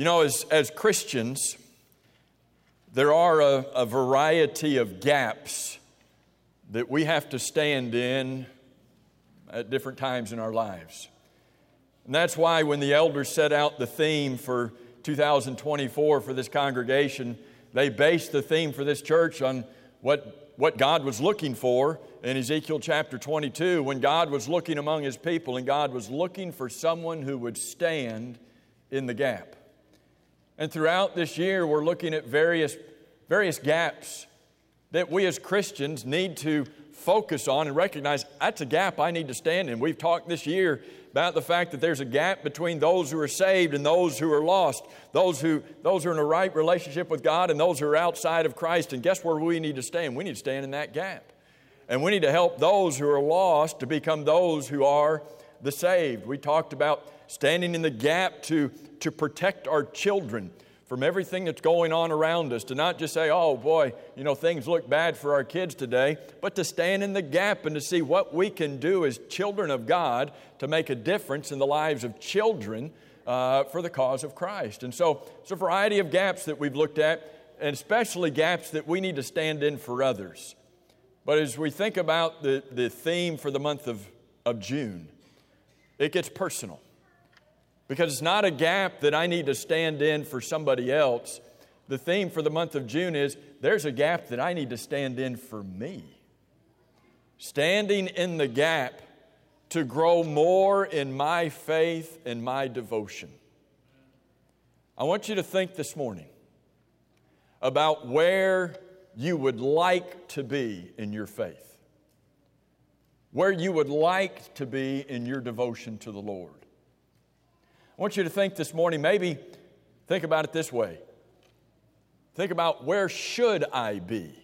You know, as Christians, there are a variety of gaps that we have to stand in at different times in our lives. And that's why when the elders set out the theme for 2024 for this congregation, they based the theme for this church on what God was looking for in Ezekiel chapter 22, when God was looking among His people and God was looking for someone who would stand in the gap. And throughout this year, we're looking at various gaps that we as Christians need to focus on and recognize that's a gap I need to stand in. We've talked this year about the fact that there's a gap between those who are saved and those who are lost, those who are in a right relationship with God and those who are outside of Christ. And guess where we need to stand? We need to stand in that gap. And we need to help those who are lost to become those who are the saved. We talked about standing in the gap to protect our children from everything that's going on around us, to not just say, oh boy, you know, things look bad for our kids today, but to stand in the gap and to see what we can do as children of God to make a difference in the lives of children for the cause of Christ. And so it's a variety of gaps that we've looked at, and especially gaps that we need to stand in for others. But as we think about the theme for the month of June, it gets personal. Because it's not a gap that I need to stand in for somebody else. The theme for the month of June is there's a gap that I need to stand in for me. Standing in the gap to grow more in my faith and my devotion. I want you to think this morning about where you would like to be in your faith. Where you would like to be in your devotion to the Lord. I want you to think this morning, maybe think about it this way. Think about where should I be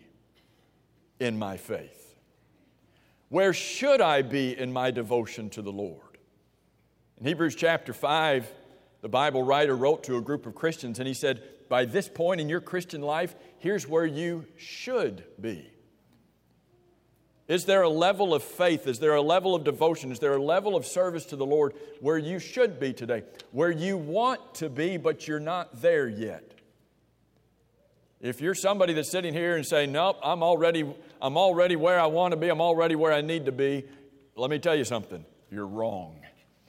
in my faith? Where should I be in my devotion to the Lord? In Hebrews chapter 5, the Bible writer wrote to a group of Christians and he said, by this point in your Christian life, here's where you should be. Is there a level of faith? Is there a level of devotion? Is there a level of service to the Lord where you should be today? Where you want to be, but you're not there yet? If you're somebody that's sitting here and saying, nope, I'm already where I want to be, I'm already where I need to be, let me tell you something, you're wrong.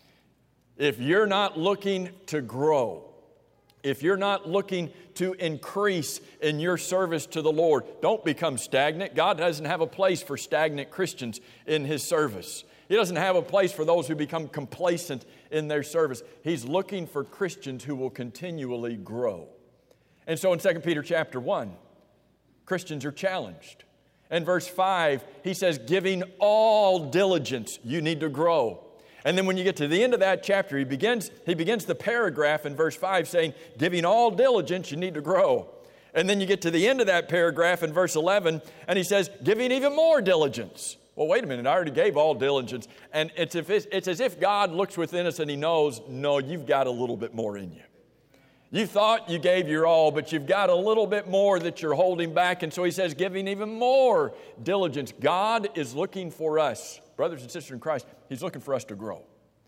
If you're not looking to grow, if you're not looking to increase in your service to the Lord, don't become stagnant. God doesn't have a place for stagnant Christians in His service. He doesn't have a place for those who become complacent in their service. He's looking for Christians who will continually grow. And so in 2 Peter chapter 1, Christians are challenged. In verse 5, he says, giving all diligence, you need to grow. And then when you get to the end of that chapter, he begins the paragraph in verse 5 saying, giving all diligence, you need to grow. And then you get to the end of that paragraph in verse 11, and he says, giving even more diligence. Well, wait a minute, I already gave all diligence. And it's as if God looks within us and He knows, no, you've got a little bit more in you. You thought you gave your all, but you've got a little bit more that you're holding back. And so he says, giving even more diligence. God is looking for us, brothers and sisters in Christ, He's looking for us to grow.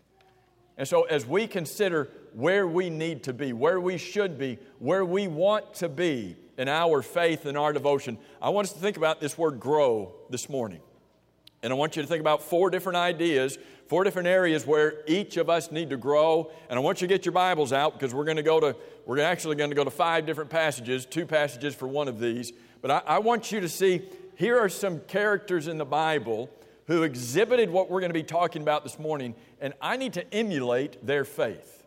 And so as we consider where we need to be, where we should be, where we want to be in our faith and our devotion, I want us to think about this word grow this morning. And I want you to think about 4 different ideas, 4 different areas where each of us need to grow. And I want you to get your Bibles out because we're actually going to go to 5 different passages, 2 passages for one of these. But I want you to see, here are some characters in the Bible who exhibited what we're going to be talking about this morning, and I need to emulate their faith.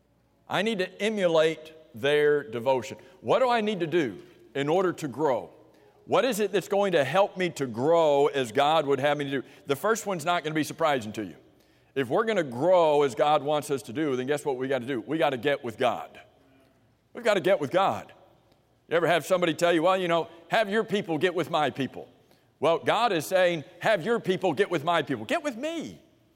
I need to emulate their devotion. What do I need to do in order to grow? What is it that's going to help me to grow as God would have me to do? The first one's not going to be surprising to you. If we're going to grow as God wants us to do, then guess what we got to do? We got to get with God. We've got to get with God. You ever have somebody tell you, well, have your people get with my people? Well, God is saying, have your people get with my people. Get with me.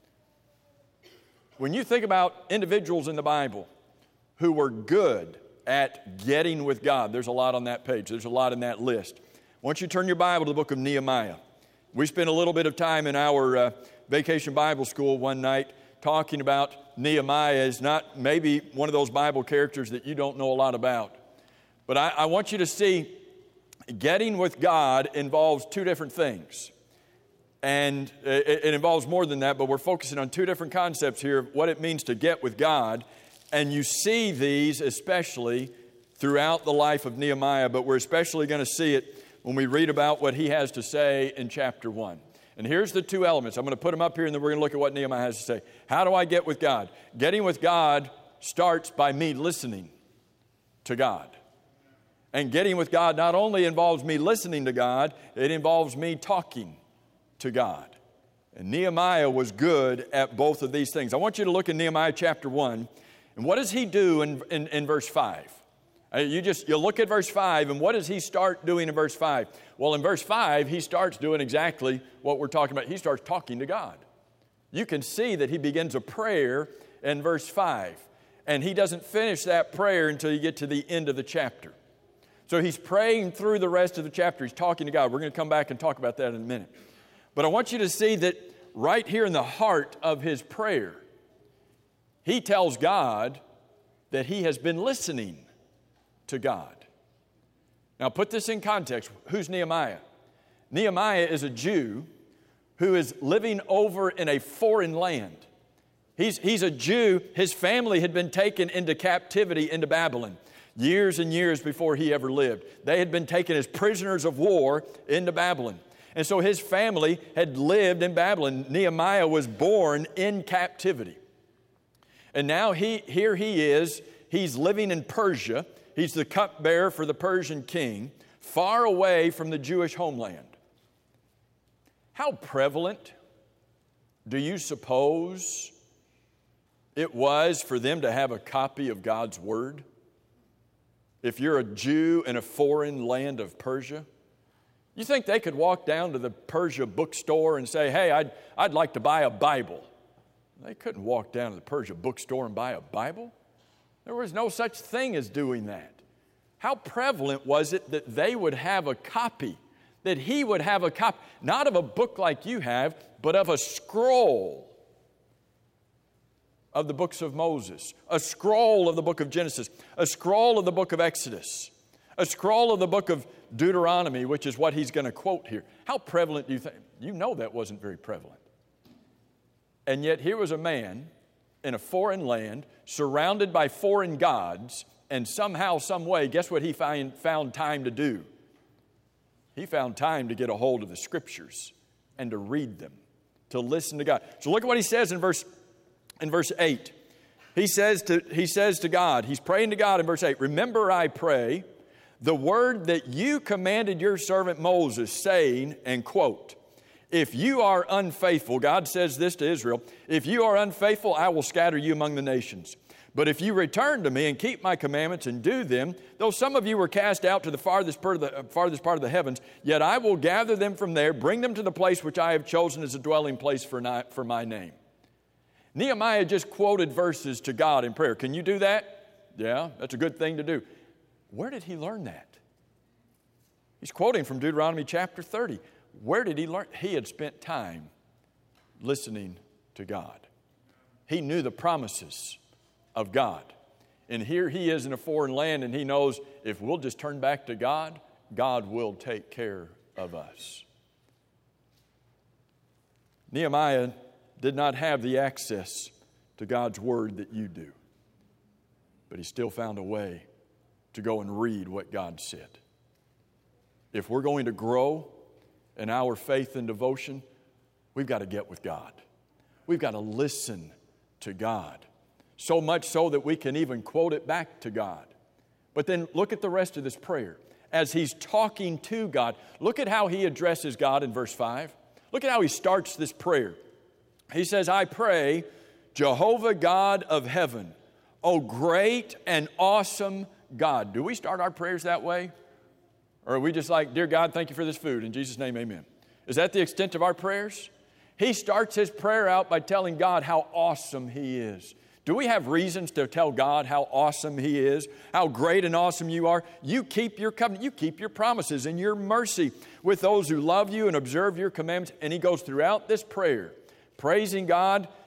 When you think about individuals in the Bible who were good at getting with God, there's a lot on that page. There's a lot in that list. I want you to turn your Bible to the book of Nehemiah. We spent a little bit of time in our vacation Bible school one night talking about Nehemiah is not maybe one of those Bible characters that you don't know a lot about. But I want you to see, getting with God involves two different things. And it involves more than that, but we're focusing on two different concepts here of what it means to get with God. And you see these especially throughout the life of Nehemiah, but we're especially going to see it when we read about what he has to say in chapter 1. And here's the two elements. I'm going to put them up here, and then we're going to look at what Nehemiah has to say. How do I get with God? Getting with God starts by me listening to God. And getting with God not only involves me listening to God, it involves me talking to God. And Nehemiah was good at both of these things. I want you to look in Nehemiah chapter 1. And what does he do in verse 5? You look at verse 5, and what does he start doing in verse 5? Well, in verse 5, he starts doing exactly what we're talking about. He starts talking to God. You can see that he begins a prayer in verse 5. And he doesn't finish that prayer until you get to the end of the chapter. So he's praying through the rest of the chapter. He's talking to God. We're going to come back and talk about that in a minute. But I want you to see that right here in the heart of his prayer, he tells God that he has been listening to God. Now put this in context. Who's Nehemiah? Nehemiah is a Jew who is living over in a foreign land. He's a Jew. His family had been taken into captivity into Babylon years and years before he ever lived. They had been taken as prisoners of war into Babylon. And so his family had lived in Babylon. Nehemiah was born in captivity. And now here he is. He's living in Persia. He's the cupbearer for the Persian king, far away from the Jewish homeland. How prevalent do you suppose it was for them to have a copy of God's Word? If you're a Jew in a foreign land of Persia, you think they could walk down to the Persia bookstore and say, hey, I'd like to buy a Bible? They couldn't walk down to the Persia bookstore and buy a Bible. There was no such thing as doing that. How prevalent was it that they would have a copy, that he would have a copy, not of a book like you have, but of a scroll of the books of Moses, a scroll of the book of Genesis, a scroll of the book of Exodus, a scroll of the book of Deuteronomy, which is what he's going to quote here. How prevalent do you think? You know that wasn't very prevalent. And yet here was a man in a foreign land, surrounded by foreign gods, and somehow, some way, guess what he found time to do? He found time to get a hold of the Scriptures and to read them, to listen to God. So look at what he says in verse 8. He says to God, he's praying to God in verse 8, remember, I pray, the word that you commanded your servant Moses, saying, and quote, if you are unfaithful, God says this to Israel, if you are unfaithful, I will scatter you among the nations. But if you return to me and keep my commandments and do them, though some of you were cast out to the farthest part of the heavens, yet I will gather them from there, bring them to the place which I have chosen as a dwelling place for my name. Nehemiah just quoted verses to God in prayer. Can you do that? Yeah, that's a good thing to do. Where did he learn that? He's quoting from Deuteronomy chapter 30. Where did he learn? He had spent time listening to God. He knew the promises of God. And here he is in a foreign land, and he knows if we'll just turn back to God, God will take care of us. Nehemiah did not have the access to God's Word that you do, but he still found a way to go and read what God said. If we're going to grow in our faith and devotion, we've got to get with God. We've got to listen to God. So much so that we can even quote it back to God. But then look at the rest of this prayer. As he's talking to God, look at how he addresses God in verse 5. Look at how he starts this prayer. He says, I pray, Jehovah God of heaven, O great and awesome God. Do we start our prayers that way? Or are we just like, dear God, thank you for this food. In Jesus' name, amen. Is that the extent of our prayers? He starts his prayer out by telling God how awesome he is. Do we have reasons to tell God how awesome he is, how great and awesome you are? You keep your covenant, you keep your promises and your mercy with those who love you and observe your commandments. And he goes throughout this prayer, praising God,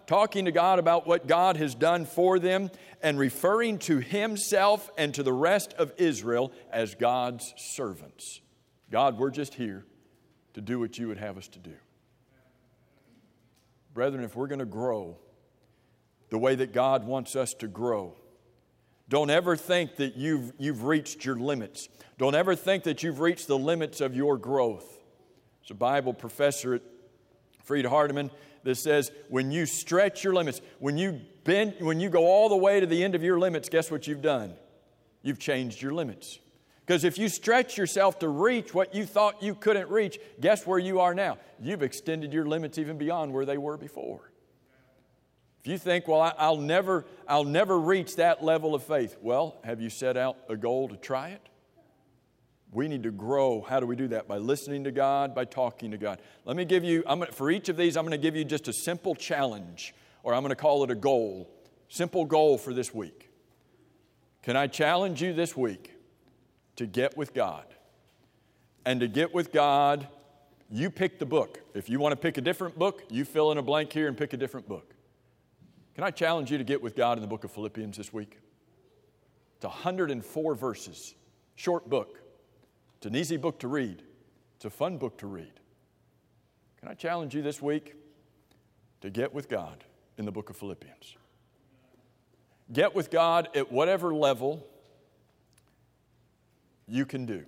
talking to God about what God has done for them, and referring to himself and to the rest of Israel as God's servants. God, we're just here to do what you would have us to do. Brethren, if we're going to grow the way that God wants us to grow, don't ever think that you've reached your limits. Don't ever think that you've reached the limits of your growth. There's a Bible professor at Frieda Hardeman that says, when you stretch your limits, when you go all the way to the end of your limits, guess what you've done? You've changed your limits. Because if you stretch yourself to reach what you thought you couldn't reach, guess where you are now? You've extended your limits even beyond where they were before. If you think, well, I'll never reach that level of faith. Well, have you set out a goal to try it? We need to grow. How do we do that? By listening to God, by talking to God. Let me give you, for each of these, I'm going to give you just a simple challenge, or I'm going to call it a goal. Simple goal for this week. Can I challenge you this week to get with God? And to get with God, you pick the book. If you want to pick a different book, you fill in a blank here and pick a different book. Can I challenge you to get with God in the book of Philippians this week? It's 104 verses. Short book. It's an easy book to read. It's a fun book to read. Can I challenge you this week to get with God in the book of Philippians? Get with God at whatever level you can do.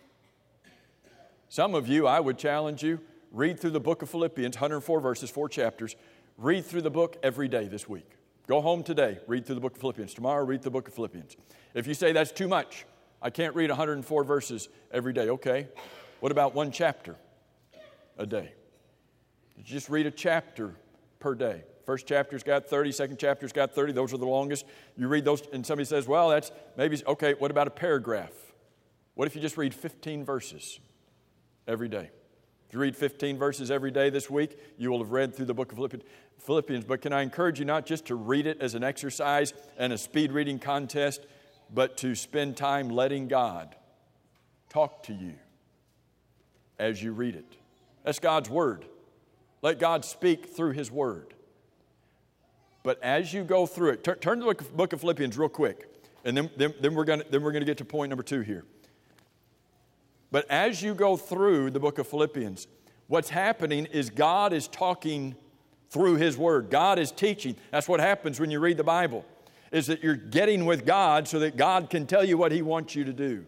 Some of you, I would challenge you, read through the book of Philippians, 104 verses, 4 chapters. Read through the book every day this week. Go home today, read through the book of Philippians. Tomorrow, read the book of Philippians. If you say that's too much, I can't read 104 verses every day. Okay, what about one chapter a day? You just read a chapter per day. First chapter's got 30, second chapter's got 30. Those are the longest. You read those, and somebody says, well, that's maybe, okay, what about a paragraph? What if you just read 15 verses every day? If you read 15 verses every day this week, you will have read through the book of Philippians. But can I encourage you not just to read it as an exercise and a speed reading contest, but to spend time letting God talk to you as you read it. That's God's Word. Let God speak through His Word. But as you go through it, turn to the book of Philippians real quick, and then we're going to get to point number 2 here. But as you go through the book of Philippians, what's happening is God is talking through His Word. God is teaching. That's what happens when you read the Bible, is that you're getting with God so that God can tell you what He wants you to do.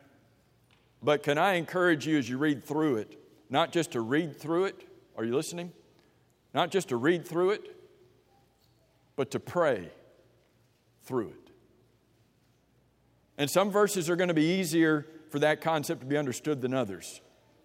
But can I encourage you as you read through it, not just to read through it, are you listening? Not just to read through it, but to pray through it. And some verses are going to be easier for that concept to be understood than others.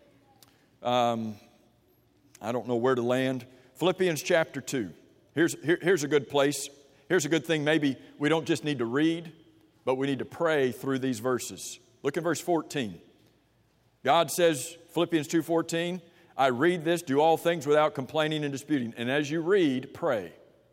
I don't know where to land. Philippians chapter 2. Here's a good place. Here's a good thing. Maybe we don't just need to read, but we need to pray through these verses. Look at verse 14. God says, Philippians 2:14, I read this, do all things without complaining and disputing. And as you read, pray.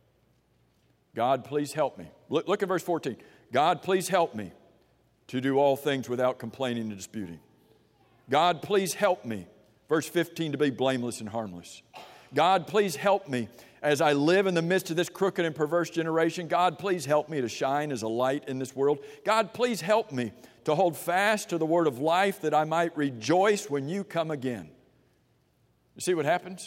God, please help me. Look at verse 14. God, please help me to do all things without complaining and disputing. God, please help me. Verse 15, to be blameless and harmless. God, please help me as I live in the midst of this crooked and perverse generation. God, please help me to shine as a light in this world. God, please help me to hold fast to the word of life that I might rejoice when you come again. You see what happens?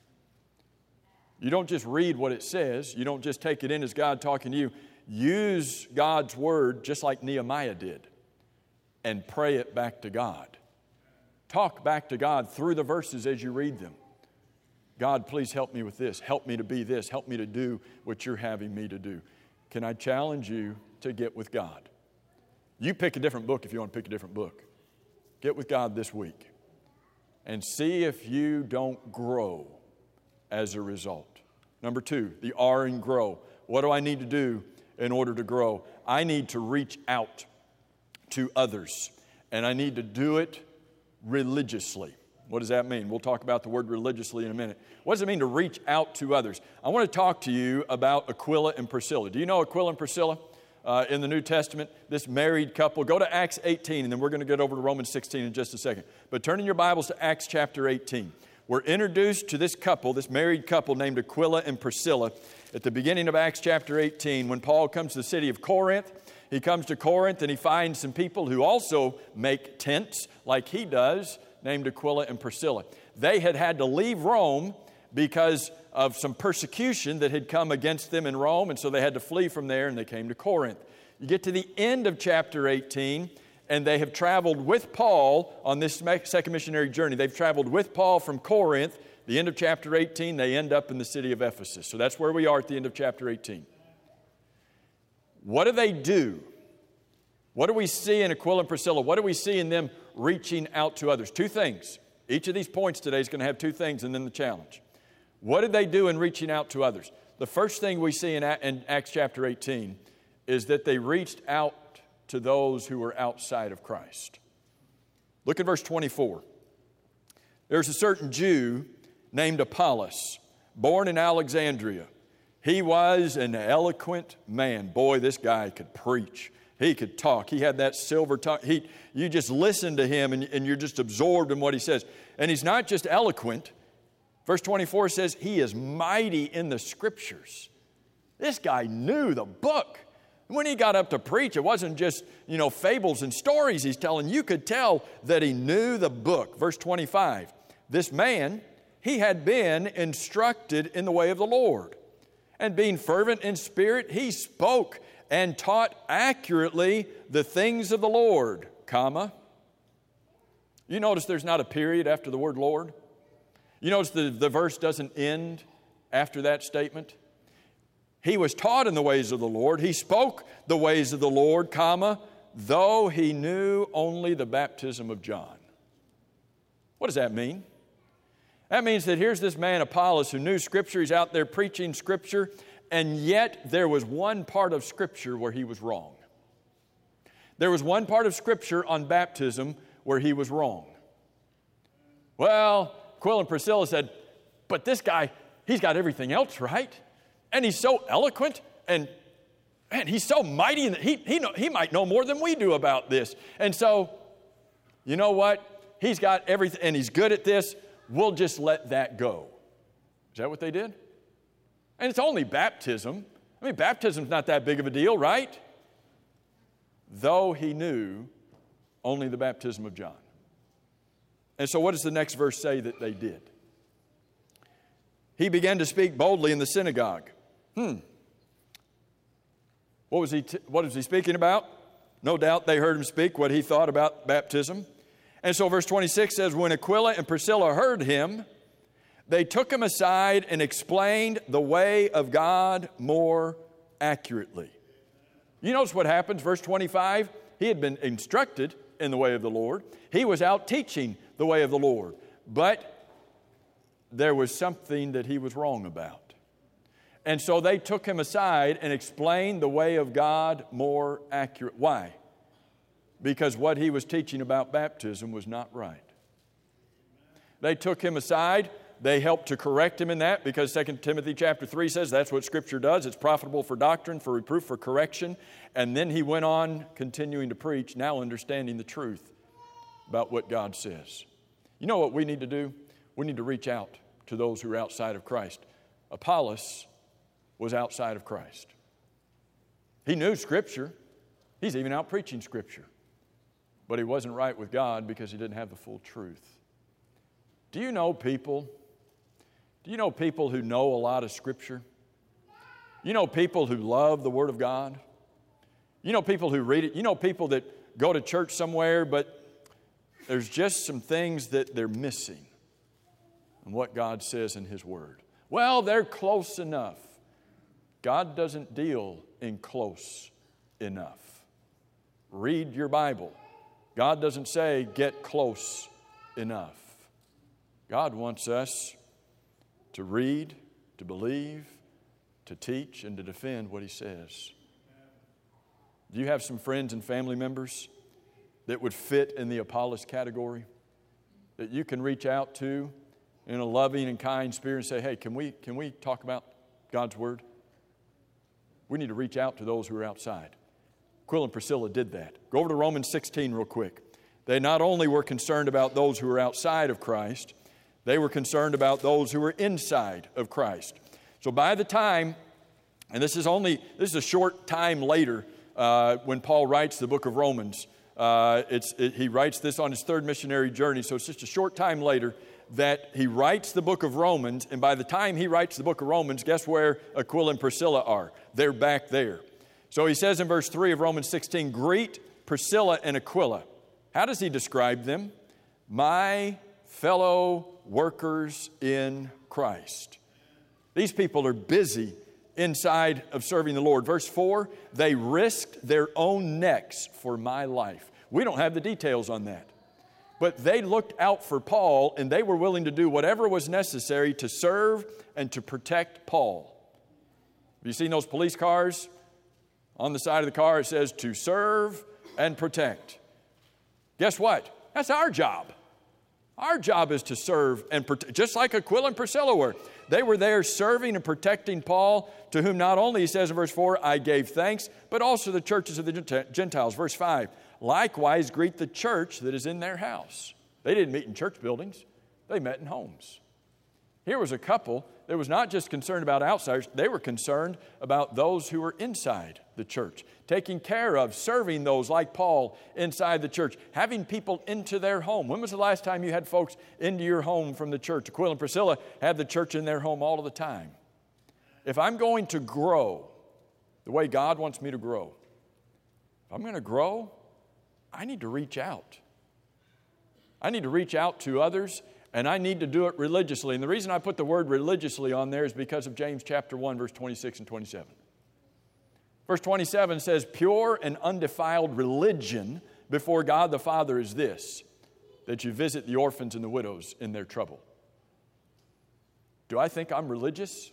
You don't just read what it says. You don't just take it in as God talking to you. Use God's word just like Nehemiah did and pray it back to God. Talk back to God through the verses as you read them. God, please help me with this. Help me to be this. Help me to do what you're having me to do. Can I challenge you to get with God? You pick a different book if you want to pick a different book. Get with God this week and see if you don't grow as a result. Number 2, the R in grow. What do I need to do in order to grow? I need to reach out to others, and I need to do it religiously. What does that mean? We'll talk about the word religiously in a minute. What does it mean to reach out to others? I want to talk to you about Aquila and Priscilla. Do you know Aquila and Priscilla in the New Testament? This married couple. Go to Acts 18, and then we're going to get over to Romans 16 in just a second. But turn in your Bibles to Acts chapter 18. We're introduced to this couple, this married couple named Aquila and Priscilla, at the beginning of Acts chapter 18 when Paul comes to the city of Corinth. He comes to Corinth and he finds some people who also make tents like he does, named Aquila and Priscilla. They had to leave Rome because of some persecution that had come against them in Rome, and so they had to flee from there and they came to Corinth. You get to the end of chapter 18, and they have traveled with Paul on this second missionary journey. They've traveled with Paul from Corinth. The end of chapter 18, they end up in the city of Ephesus. So that's where we are at the end of chapter 18. What do they do? What do we see in Aquila and Priscilla? What do we see in them reaching out to others? Two things. Each of these points today is going to have two things and then the challenge. What did they do in reaching out to others? The first thing we see in Acts chapter 18 is that they reached out to those who were outside of Christ. Look at verse 24. There's a certain Jew named Apollos, born in Alexandria. He was an eloquent man. Boy, this guy could preach. He could talk. He had that silver tongue. You just listen to him and you're just absorbed in what he says. And he's not just eloquent. Verse 24 says he is mighty in the Scriptures. This guy knew the book. When he got up to preach, it wasn't just, fables and stories he's telling. You could tell that he knew the book. Verse 25, this man, he had been instructed in the way of the Lord. And being fervent in spirit, he spoke and taught accurately the things of the Lord, comma. You notice there's not a period after the word Lord? You notice the verse doesn't end after that statement? He was taught in the ways of the Lord. He spoke the ways of the Lord, comma, though he knew only the baptism of John. What does that mean? That means that here's this man Apollos who knew Scripture. He's out there preaching Scripture, and yet there was one part of Scripture where he was wrong. There was one part of Scripture on baptism where he was wrong. Well, Aquila and Priscilla said, but this guy, he's got everything else right. And he's so eloquent, and he's so mighty, and he might know more than we do about this. And so, you know what? He's got everything, and he's good at this. We'll just let that go. Is that what they did? And it's only baptism. I mean, baptism's not that big of a deal, right? Though he knew only the baptism of John. And so what does the next verse say that they did? He began to speak boldly in the synagogue. What was he speaking about? No doubt they heard him speak what he thought about baptism. And so verse 26 says, when Aquila and Priscilla heard him, they took him aside and explained the way of God more accurately. You notice what happens, verse 25? He had been instructed in the way of the Lord. He was out teaching the way of the Lord. But there was something that he was wrong about. And so they took him aside and explained the way of God more accurate. Why? Because what he was teaching about baptism was not right. They took him aside. They helped to correct him in that because 2 Timothy chapter 3 says that's what Scripture does. It's profitable for doctrine, for reproof, for correction. And then he went on continuing to preach, now understanding the truth about what God says. You know what we need to do? We need to reach out to those who are outside of Christ. Apollos was outside of Christ. He knew Scripture. He's even out preaching Scripture. But he wasn't right with God because he didn't have the full truth. Do you know people? Do you know people who know a lot of Scripture? You know people who love the Word of God? You know people who read it? You know people that go to church somewhere, but there's just some things that they're missing in what God says in His Word. Well, they're close enough. God doesn't deal in close enough. Read your Bible. God doesn't say get close enough. God wants us to read, to believe, to teach, and to defend what He says. Do you have some friends and family members that would fit in the Apollos category that you can reach out to in a loving and kind spirit and say, hey, can we talk about God's Word? We need to reach out to those who are outside. Aquila and Priscilla did that. Go over to Romans 16 real quick. They not only were concerned about those who were outside of Christ, They were concerned about those who were inside of Christ. So by the time, and this is a short time later when Paul writes the book of Romans. He writes this on his third missionary journey, so it's just a short time later that he writes the book of Romans, and by the time he writes the book of Romans, guess where Aquila and Priscilla are? They're back there. So he says in verse 3 of Romans 16, greet Priscilla and Aquila. How does he describe them? My fellow workers in Christ. These people are busy inside of serving the Lord. Verse 4, they risked their own necks for my life. We don't have the details on that. But they looked out for Paul, and they were willing to do whatever was necessary to serve and to protect Paul. Have you seen those police cars? On the side of the car it says to serve and protect. Guess what? That's our job. Our job is to serve and protect, just like Aquila and Priscilla were. They were there serving and protecting Paul, to whom not only, he says in verse 4, I gave thanks, but also the churches of the Gentiles. Verse 5, likewise greet the church that is in their house. They didn't meet in church buildings. They met in homes. Here was a couple that was not just concerned about outsiders. They were concerned about those who were inside the church, taking care of, serving those like Paul inside the church, having people into their home. When was the last time you had folks into your home from the church? Aquila and Priscilla had the church in their home all of the time. If I'm going to grow the way God wants me to grow, if I'm going to grow, I need to reach out. I need to reach out to others, and I need to do it religiously. And the reason I put the word religiously on there is because of James chapter 1, verse 26 and 27. Verse 27 says, pure and undefiled religion before God the Father is this, that you visit the orphans and the widows in their trouble. Do I think I'm religious?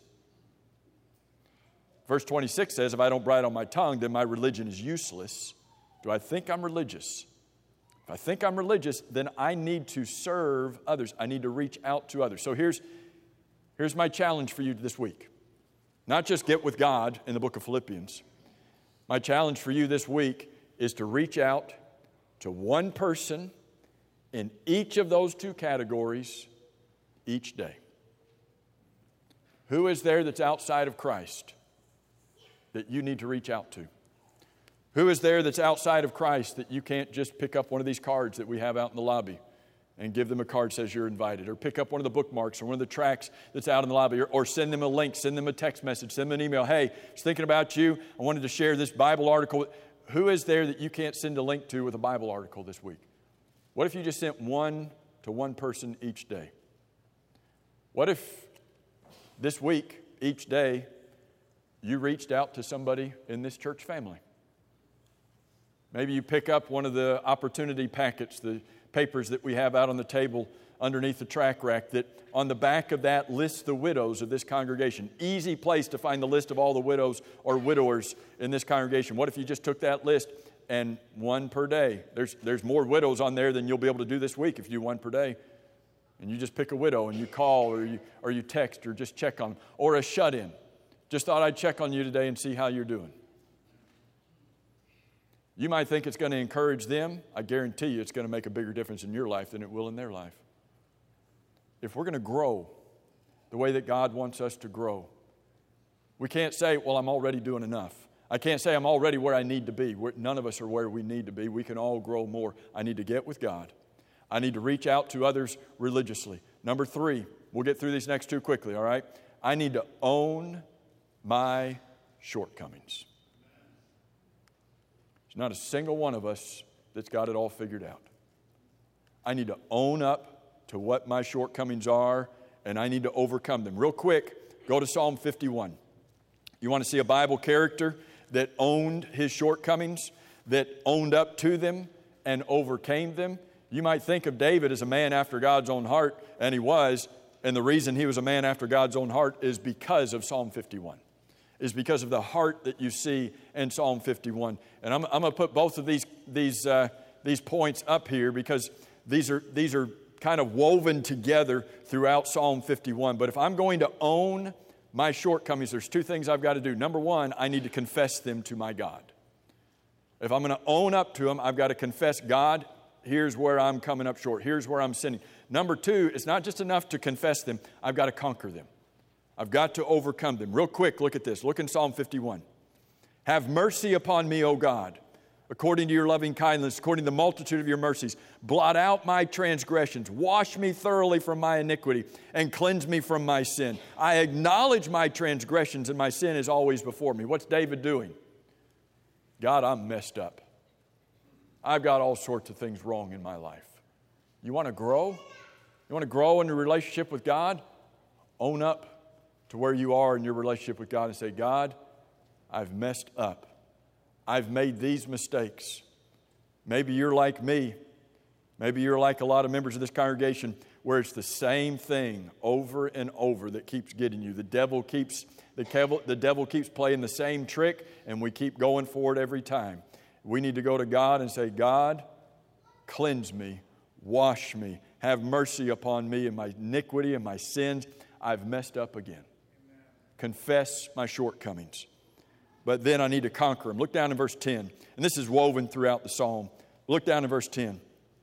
Verse 26 says, if I don't bridle my tongue, then my religion is useless. Do I think I'm religious? If I think I'm religious, then I need to serve others. I need to reach out to others. So here's my challenge for you this week. Not just get with God in the book of Philippians. My challenge for you this week is to reach out to one person in each of those two categories each day. Who is there that's outside of Christ that you need to reach out to? Who is there that's outside of Christ that you can't just pick up one of these cards that we have out in the lobby and give them a card that says you're invited, or pick up one of the bookmarks or one of the tracts that's out in the lobby, or send them a link, send them a text message, send them an email. Hey, I was thinking about you. I wanted to share this Bible article. Who is there that you can't send a link to with a Bible article this week? What if you just sent one to one person each day? What if this week, each day, you reached out to somebody in this church family? Maybe you pick up one of the opportunity packets, the papers that we have out on the table underneath the track rack, that on the back of that lists the widows of this congregation. Easy place to find the list of all the widows or widowers in this congregation. What if you just took that list and one per day? There's more widows on there than you'll be able to do this week if you do one per day. And you just pick a widow and you call or you text or just check on them. Or a shut-in. Just thought I'd check on you today and see how you're doing. You might think it's going to encourage them. I guarantee you it's going to make a bigger difference in your life than it will in their life. If we're going to grow the way that God wants us to grow, we can't say, well, I'm already doing enough. I can't say I'm already where I need to be. None of us are where we need to be. We can all grow more. I need to get with God. I need to reach out to others religiously. Number 3, we'll get through these next two quickly, all right? I need to own my shortcomings. Not a single one of us that's got it all figured out. I need to own up to what my shortcomings are, and I need to overcome them. Real quick, go to Psalm 51. You want to see a Bible character that owned his shortcomings, that owned up to them and overcame them? You might think of David as a man after God's own heart, and he was, and the reason he was a man after God's own heart is because of Psalm 51. Is because of the heart that you see in Psalm 51. And I'm going to put both of these points up here because these are kind of woven together throughout Psalm 51. But if I'm going to own my shortcomings, there's two things I've got to do. Number one, I need to confess them to my God. If I'm going to own up to them, I've got to confess, God, here's where I'm coming up short. Here's where I'm sinning. Number two, it's not just enough to confess them. I've got to conquer them. I've got to overcome them. Real quick, look at this. Look in Psalm 51. Have mercy upon me, O God, according to your loving kindness, according to the multitude of your mercies. Blot out my transgressions. Wash me thoroughly from my iniquity and cleanse me from my sin. I acknowledge my transgressions and my sin is always before me. What's David doing? God, I'm messed up. I've got all sorts of things wrong in my life. You want to grow? You want to grow in your relationship with God? Own up to where you are in your relationship with God and say, God, I've messed up. I've made these mistakes. Maybe you're like me. Maybe you're like a lot of members of this congregation where it's the same thing over and over that keeps getting you. The devil keeps playing the same trick, and we keep going for it every time. We need to go to God and say, God, cleanse me, wash me, have mercy upon me and my iniquity and my sins. I've messed up again. Confess my shortcomings. But then I need to conquer them. Look down in verse 10. And this is woven throughout the psalm. Look down in verse 10.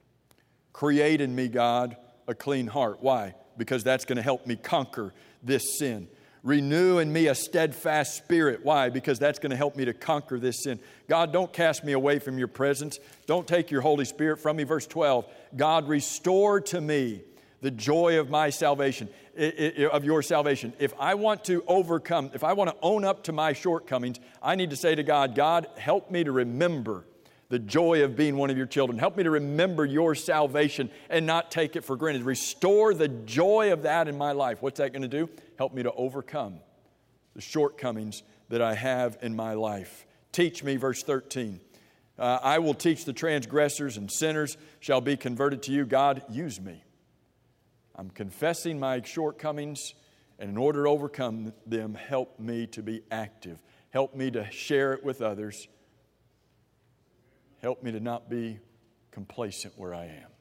Create in me, God, a clean heart. Why? Because that's going to help me conquer this sin. Renew in me a steadfast spirit. Why? Because that's going to help me to conquer this sin. God, don't cast me away from your presence. Don't take your Holy Spirit from me. Verse 12. God, restore to me the joy of my salvation, of your salvation. If I want to overcome, if I want to own up to my shortcomings, I need to say to God, God, help me to remember the joy of being one of your children. Help me to remember your salvation and not take it for granted. Restore the joy of that in my life. What's that going to do? Help me to overcome the shortcomings that I have in my life. Teach me, verse 13. I will teach the transgressors and sinners shall be converted to you. God, use me. I'm confessing my shortcomings, and in order to overcome them, help me to be active. Help me to share it with others. Help me to not be complacent where I am.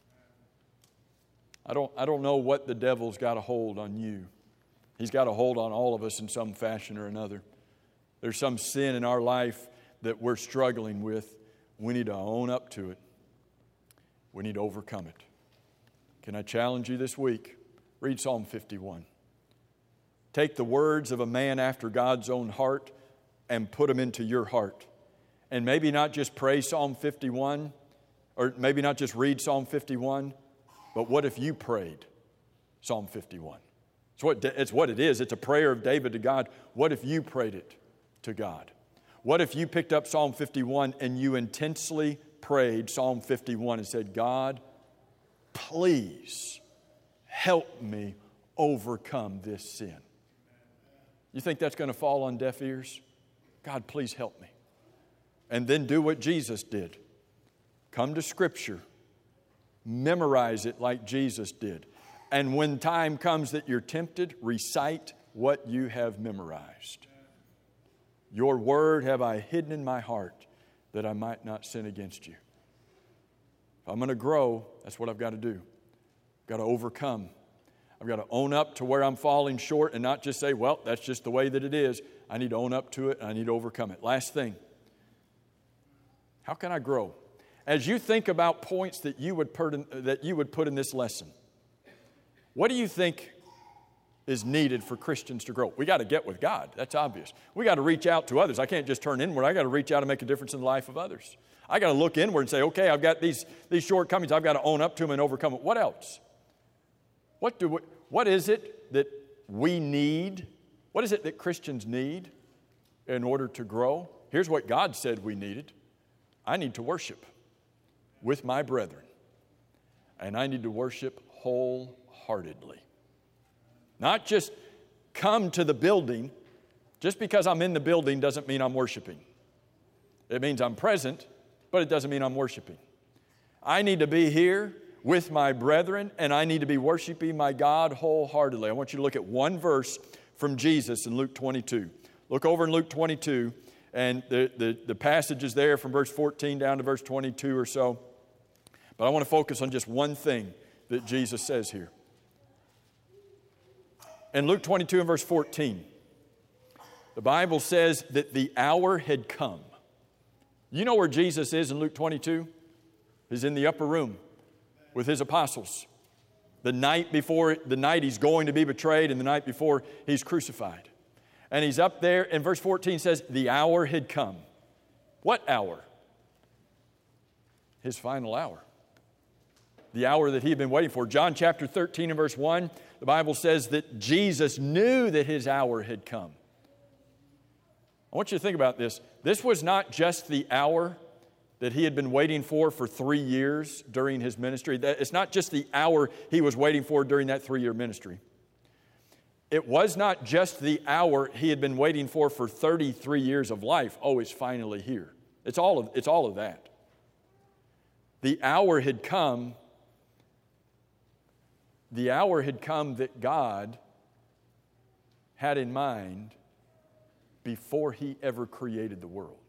I don't know what the devil's got a hold on you. He's got a hold on all of us in some fashion or another. There's some sin in our life that we're struggling with. We need to own up to it. We need to overcome it. Can I challenge you this week? Read Psalm 51. Take the words of a man after God's own heart and put them into your heart. And maybe not just pray Psalm 51, or maybe not just read Psalm 51, but what if you prayed Psalm 51? It's what it is. It's a prayer of David to God. What if you prayed it to God? What if you picked up Psalm 51 and you intensely prayed Psalm 51 and said, God, please help me overcome this sin. You think that's going to fall on deaf ears? God, please help me. And then do what Jesus did. Come to Scripture. Memorize it like Jesus did. And when time comes that you're tempted, recite what you have memorized. Your word have I hidden in my heart that I might not sin against you. If I'm going to grow, that's what I've got to do. I've got to overcome. I've got to own up to where I'm falling short and not just say, well, that's just the way that it is. I need to own up to it and I need to overcome it. Last thing. How can I grow? As you think about points that you would put in this lesson, what do you think is needed for Christians to grow? We got to get with God. That's obvious. We got to reach out to others. I can't just turn inward. I got to reach out and make a difference in the life of others. I got to look inward and say, okay, I've got these shortcomings. I've got to own up to them and overcome it. What else? What is it that we need? What is it that Christians need in order to grow? Here's what God said we needed. I need to worship with my brethren. And I need to worship wholeheartedly. Not just come to the building. Just because I'm in the building doesn't mean I'm worshiping. It means I'm present, but it doesn't mean I'm worshiping. I need to be here with my brethren, and I need to be worshiping my God wholeheartedly. I want you to look at one verse from Jesus in Luke 22. Look over in Luke 22, and the passage is there from verse 14 down to verse 22 or so. But I want to focus on just one thing that Jesus says here. In Luke 22 and verse 14, the Bible says that the hour had come. You know where Jesus is in Luke 22? He's in the upper room with his apostles. The night he's going to be betrayed and the night before he's crucified. And he's up there, and verse 14 says, the hour had come. What hour? His final hour. The hour that he had been waiting for. John chapter 13 and verse 1, the Bible says that Jesus knew that his hour had come. I want you to think about this. This was not just the hour that he had been waiting for 3 years during his ministry. It's not just the hour he was waiting for during that 3-year ministry. It was not just the hour he had been waiting for 33 years of life. Oh, it's finally here. It's all of that. The hour had come. The hour had come that God had in mind before he ever created the world.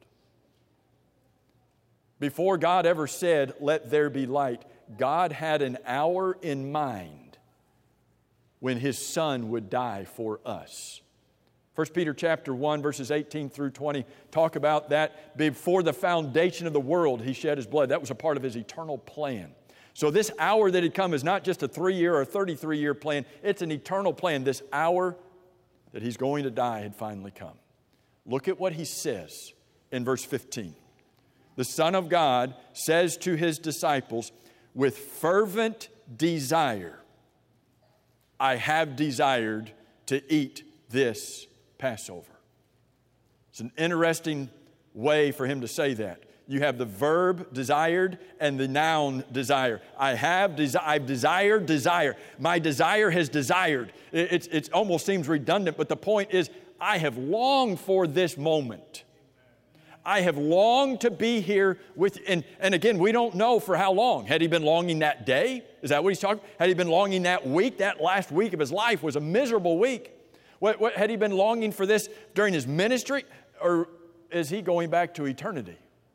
Before God ever said, let there be light, God had an hour in mind when his Son would die for us. 1 Peter chapter 1, verses 18 through 20 talk about that. Before the foundation of the world, he shed his blood. That was a part of his eternal plan. So this hour that had come is not just a 3-year or 33-year plan. It's an eternal plan. This hour that he's going to die had finally come. Look at what he says in verse 15. The Son of God says to his disciples, with fervent desire, I have desired to eat this Passover. It's an interesting way for him to say that. You have the verb desired and the noun desire. I've desired desire. My desire has desired. It almost seems redundant, but the point is, I have longed for this moment. I have longed to be here with, and again, we don't know for how long. Had he been longing that day? Is that what he's talking? Had he been longing that week? That last week of his life was a miserable week. What had he been longing for this during his ministry? Or is he going back to eternity?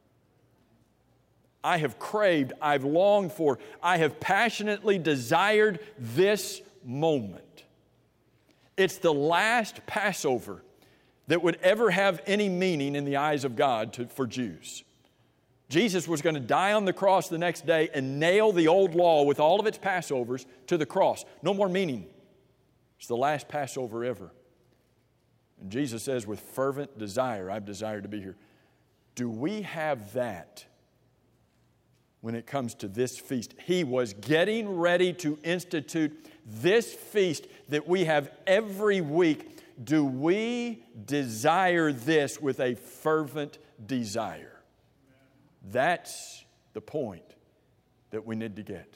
I have craved, I've longed for, I have passionately desired this moment. It's the last Passover that would ever have any meaning in the eyes of God for Jews. Jesus was going to die on the cross the next day and nail the old law with all of its Passovers to the cross. No more meaning. It's the last Passover ever. And Jesus says, with fervent desire, I've desired to be here. Do we have that when it comes to this feast? He was getting ready to institute this feast that we have every week. Do we desire this with a fervent desire? That's the point that we need to get.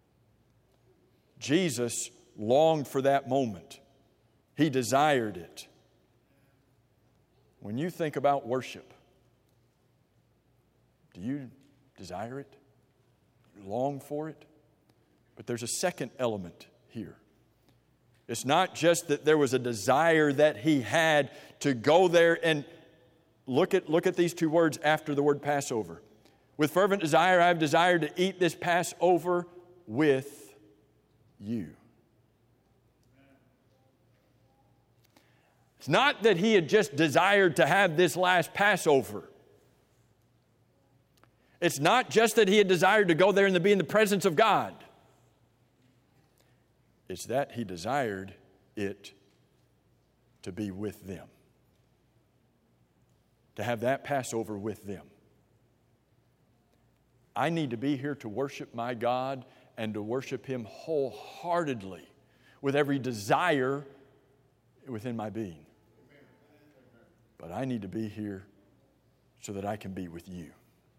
Jesus longed for that moment. He desired it. When you think about worship, do you desire it? You long for it? But there's a second element here. It's not just that there was a desire that he had to go there and look at these two words after the word Passover. With fervent desire, I have desired to eat this Passover with you. It's not that he had just desired to have this last Passover. It's not just that he had desired to go there and to be in the presence of God. It's that he desired it to be with them. To have that Passover with them. I need to be here to worship my God and to worship him wholeheartedly with every desire within my being. But I need to be here so that I can be with you.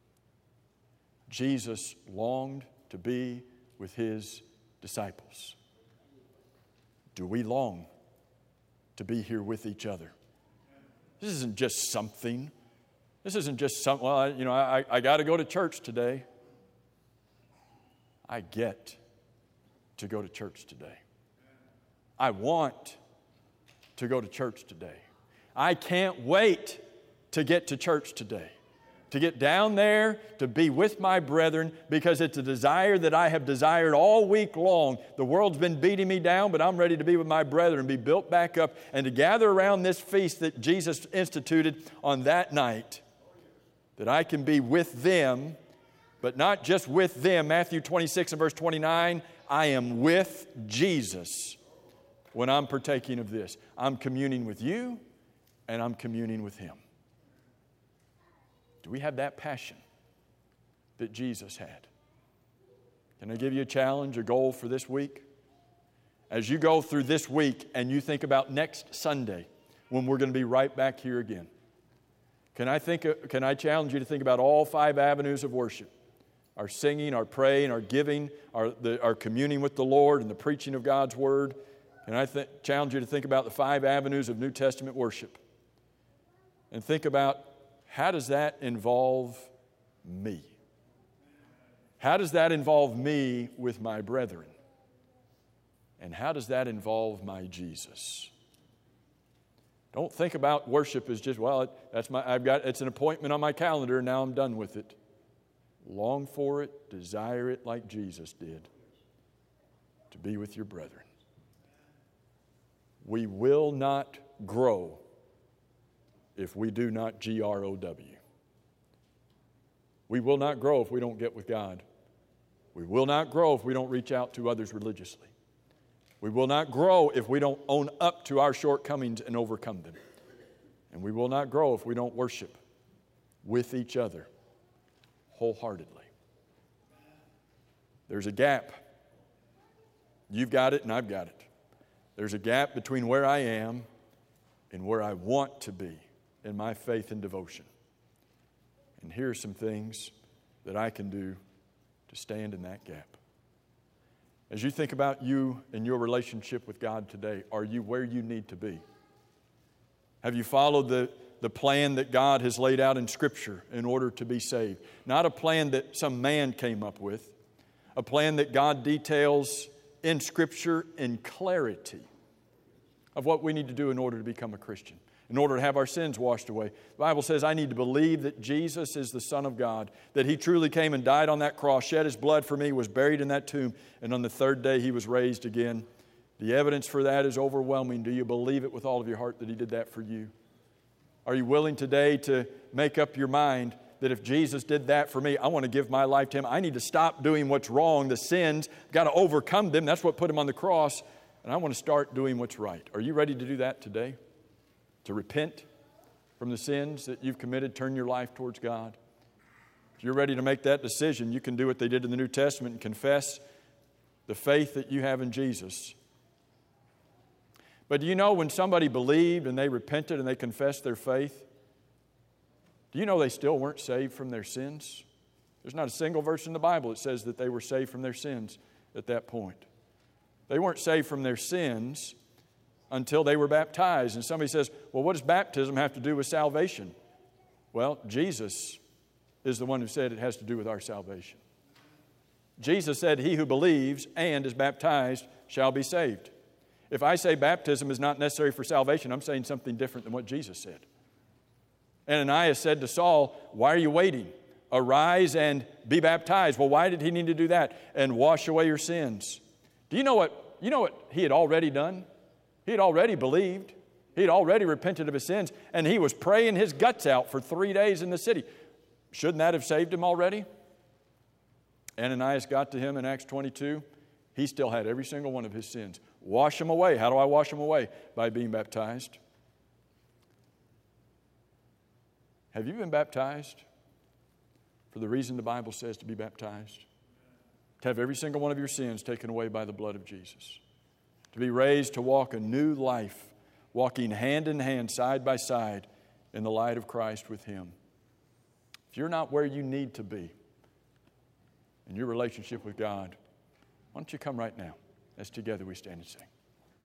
Jesus longed to be with his disciples. Do we long to be here with each other? This isn't just something. This isn't just something, well, I got to go to church today. I get to go to church today. I want to go to church today. I can't wait to get to church today. To get down there, to be with my brethren, because it's a desire that I have desired all week long. The world's been beating me down, but I'm ready to be with my brethren, be built back up, and to gather around this feast that Jesus instituted on that night, that I can be with them, but not just with them. Matthew 26 and verse 29, I am with Jesus when I'm partaking of this. I'm communing with you, and I'm communing with Him. Do we have that passion that Jesus had? Can I give you a challenge, a goal for this week? As you go through this week and you think about next Sunday when we're going to be right back here again, can I challenge you to think about all 5 avenues of worship? Our singing, our praying, our giving, our communing with the Lord and the preaching of God's Word. Can I challenge you to think about the 5 avenues of New Testament worship? And think about, how does that involve me? How does that involve me with my brethren? And how does that involve my Jesus? Don't think about worship as just, well, it's an appointment on my calendar and now I'm done with it. Long for it, desire it like Jesus did, to be with your brethren. We will not grow if we do not GROW. We will not grow if we don't get with God. We will not grow if we don't reach out to others religiously. We will not grow if we don't own up to our shortcomings and overcome them. And we will not grow if we don't worship with each other wholeheartedly. There's a gap. You've got it and I've got it. There's a gap between where I am and where I want to be in my faith and devotion. And here are some things that I can do to stand in that gap. As you think about you and your relationship with God today, are you where you need to be? Have you followed the plan that God has laid out in Scripture in order to be saved? Not a plan that some man came up with, a plan that God details in Scripture in clarity of what we need to do in order to become a Christian, in order to have our sins washed away. The Bible says I need to believe that Jesus is the Son of God, that He truly came and died on that cross, shed His blood for me, was buried in that tomb, and on the 3rd day He was raised again. The evidence for that is overwhelming. Do you believe it with all of your heart that He did that for you? Are you willing today to make up your mind that if Jesus did that for me, I want to give my life to Him. I need to stop doing what's wrong, the sins, got to overcome them. That's what put Him on the cross, and I want to start doing what's right. Are you ready to do that today? To repent from the sins that you've committed, turn your life towards God? If you're ready to make that decision, you can do what they did in the New Testament and confess the faith that you have in Jesus. But do you know when somebody believed and they repented and they confessed their faith, do you know they still weren't saved from their sins? There's not a single verse in the Bible that says that they were saved from their sins at that point. They weren't saved from their sins until they were baptized. And somebody says, well, what does baptism have to do with salvation? Well, Jesus is the one who said it has to do with our salvation. Jesus said, he who believes and is baptized shall be saved. If I say baptism is not necessary for salvation, I'm saying something different than what Jesus said. Ananias said to Saul, why are you waiting? Arise and be baptized. Well, why did he need to do that? And wash away your sins. Do you know what he had already done? He had already believed. He had already repented of his sins. And he was praying his guts out for 3 days in the city. Shouldn't that have saved him already? Ananias got to him in Acts 22. He still had every single one of his sins. Wash them away. How do I wash them away? By being baptized. Have you been baptized for the reason the Bible says to be baptized? To have every single one of your sins taken away by the blood of Jesus. To be raised to walk a new life, walking hand in hand, side by side, in the light of Christ with Him. If you're not where you need to be in your relationship with God, why don't you come right now as together we stand and sing.